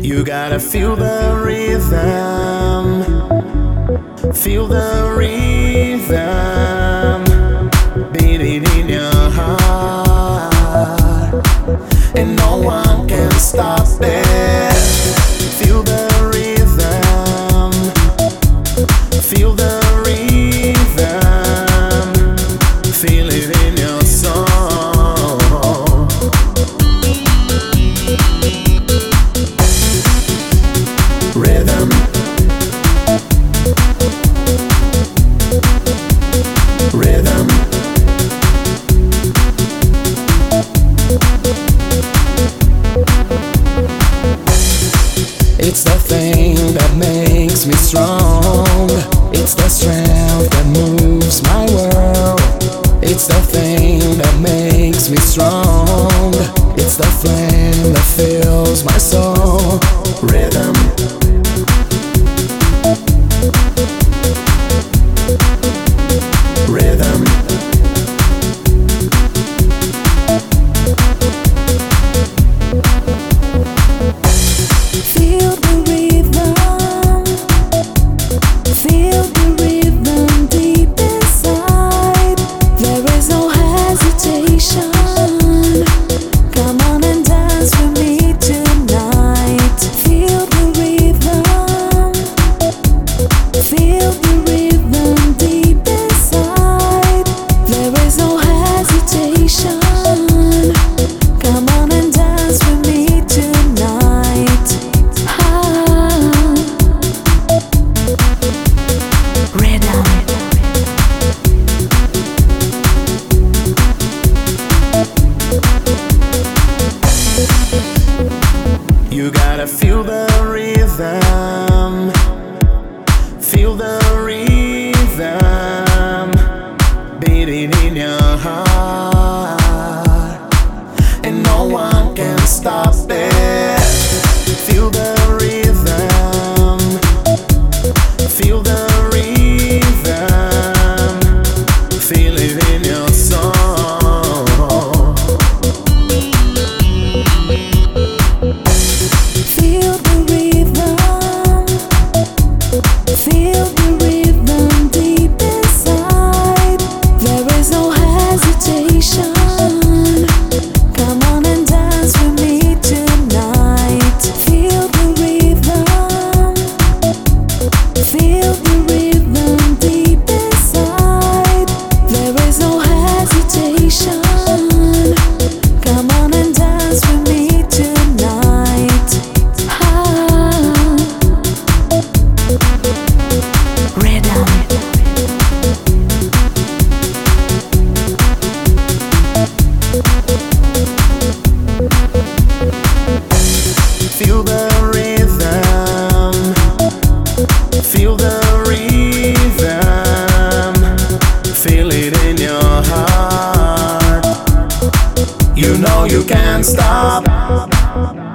You gotta feel the rhythm, feel the rhythm beating in your heart, and no one can stop it. Feel the rhythm, feel the rhythm, feel it in your soul. Rhythm, rhythm, it's the thing that makes me strong. It's the strength that moves my world. It's the thing that makes me strong. It's the flame that fills my soul. Rhythm, rhythm, feel the rhythm, feel the rhythm deep inside. There is no hesitation. Come on and dance with me tonight. Feel the rhythm, feel the rhythm deep inside. There is no hesitation. Come on and dance with me tonight. Rhythm, you gotta feel the rhythm, feel the rhythm beating in your heart, and no one can stop it. Feel the rhythm, feel the rhythm, feel it in your soul. feel the rhythm, feel the rhythm deep inside. There is no hesitation. Come on and dance with me tonight. Feel the rhythm, feel the rhythm deep inside. There is no hesitation. Come on and dance with me tonight. Rhythm, Feel the rhythm, feel the rhythm, feel it in your heart. You know you can't stop.